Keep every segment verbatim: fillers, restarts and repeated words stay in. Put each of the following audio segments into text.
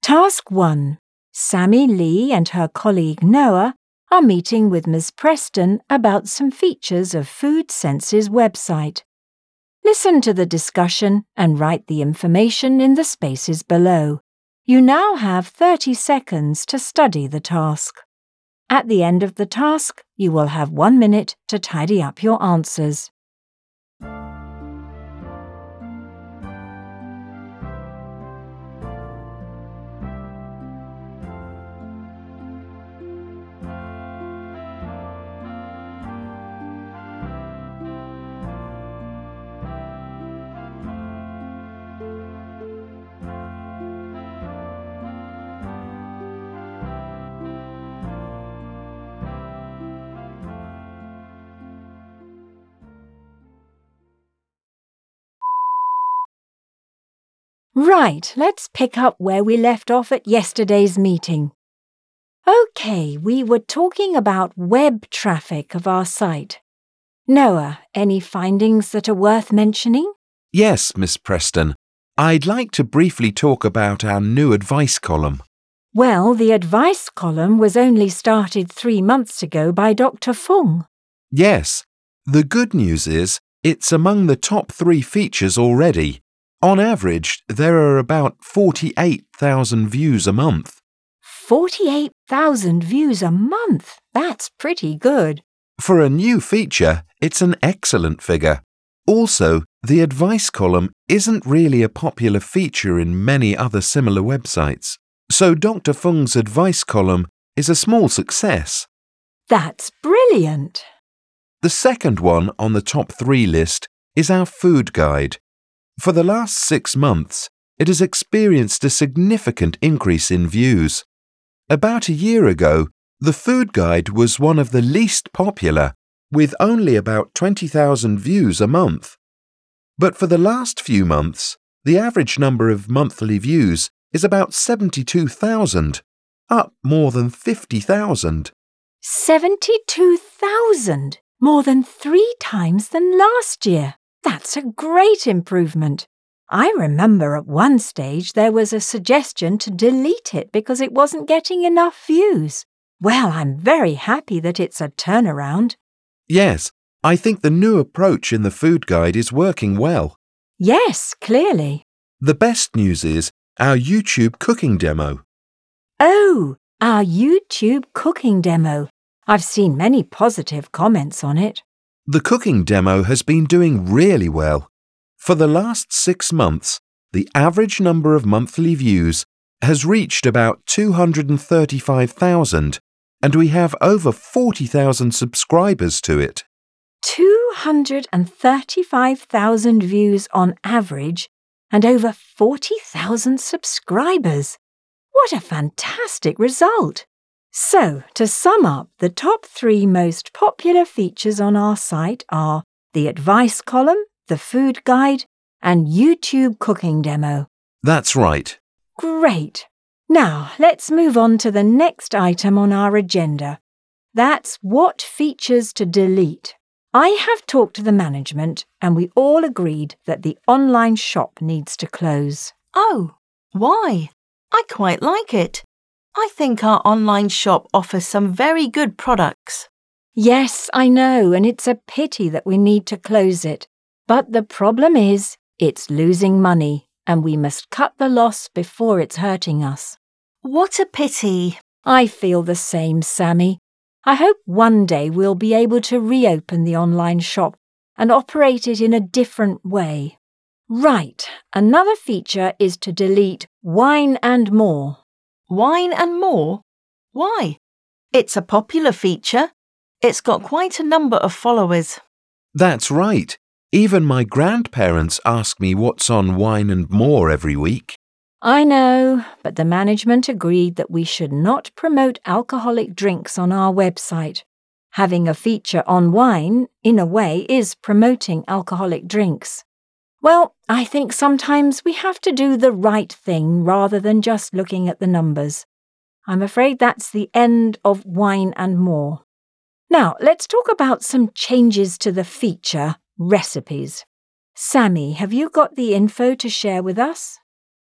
Task one. Sammy Lee and her colleague Noah are meeting with Miz Preston about some features of Food Sense's website. Listen to the discussion and write the information in the spaces below. You now have thirty seconds to study the task. At the end of the task, you will have one minute to tidy up your answers. Right, let's pick up where we left off at yesterday's meeting. OK, we were talking about web traffic of our site. Noah, any findings that are worth mentioning? Yes, Miss Preston. I'd like to briefly talk about our new advice column. Well, the advice column was only started three months ago by Doctor Fung. Yes. The good news is it's among the top three features already. On average, there are about forty-eight thousand views a month. forty-eight thousand views a month? That's pretty good. For a new feature, it's an excellent figure. Also, the advice column isn't really a popular feature in many other similar websites. So Doctor Fung's advice column is a small success. That's brilliant. The second one on the top three list is our food guide. For the last six months, it has experienced a significant increase in views. About a year ago, the food guide was one of the least popular, with only about twenty thousand views a month. But for the last few months, the average number of monthly views is about seventy-two thousand, up more than fifty thousand. seventy-two thousand? More than three times than last year. That's a great improvement. I remember at one stage there was a suggestion to delete it because it wasn't getting enough views. Well, I'm very happy that it's a turnaround. Yes, I think the new approach in the food guide is working well. Yes, clearly. The best news is our YouTube cooking demo. Oh, our YouTube cooking demo. I've seen many positive comments on it. The cooking demo has been doing really well. For the last six months, the average number of monthly views has reached about two hundred thirty-five thousand, and we have over forty thousand subscribers to it. two hundred thirty-five thousand views on average and over forty thousand subscribers. What a fantastic result! So, to sum up, the top three most popular features on our site are the advice column, the food guide, and YouTube cooking demo. That's right. Great! Now, let's move on to the next item on our agenda. That's what features to delete. I have talked to the management and we all agreed that the online shop needs to close. Oh, why? I quite like it. I think our online shop offers some very good products. Yes, I know, and it's a pity that we need to close it. But the problem is, it's losing money, and we must cut the loss before it's hurting us. What a pity. I feel the same, Sammy. I hope one day we'll be able to reopen the online shop and operate it in a different way. Right, another feature is to delete wine and more. Wine and more? Why? It's a popular feature. It's got quite a number of followers. That's right. Even my grandparents ask me what's on Wine and More every week. I know, but the management agreed that we should not promote alcoholic drinks on our website. Having a feature on wine, in a way, is promoting alcoholic drinks. Well, I think sometimes we have to do the right thing rather than just looking at the numbers. I'm afraid that's the end of Wine and More. Now, let's talk about some changes to the feature, recipes. Sammy, have you got the info to share with us?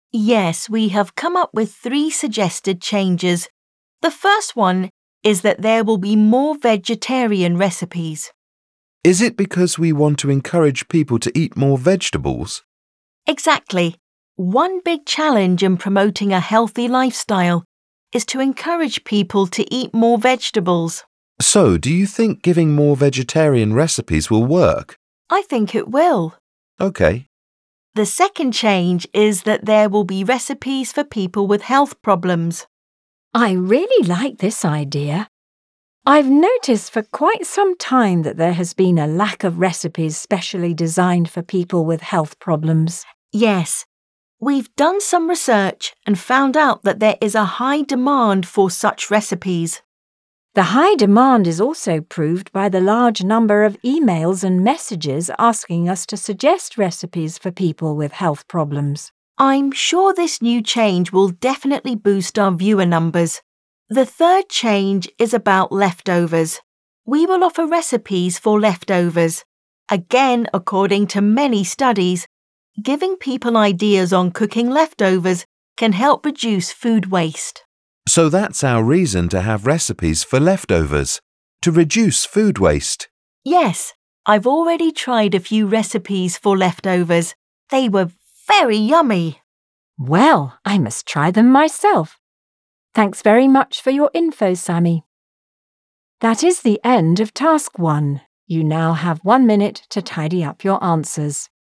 Yes, we have come up with three suggested changes. The first one is that there will be more vegetarian recipes. Is it because we want to encourage people to eat more vegetables? Exactly. One big challenge in promoting a healthy lifestyle is to encourage people to eat more vegetables. So, do you think giving more vegetarian recipes will work? I think it will. OK. The second change is that there will be recipes for people with health problems. I really like this idea. I've noticed for quite some time that there has been a lack of recipes specially designed for people with health problems. Yes, we've done some research and found out that there is a high demand for such recipes. The high demand is also proved by the large number of emails and messages asking us to suggest recipes for people with health problems. I'm sure this new change will definitely boost our viewer numbers. The third change is about leftovers. We will offer recipes for leftovers. Again, according to many studies, giving people ideas on cooking leftovers can help reduce food waste. So that's our reason to have recipes for leftovers, to reduce food waste. Yes, I've already tried a few recipes for leftovers. They were very yummy. Well, I must try them myself. Thanks very much for your info, Sammy. That is the end of task one. You now have one minute to tidy up your answers.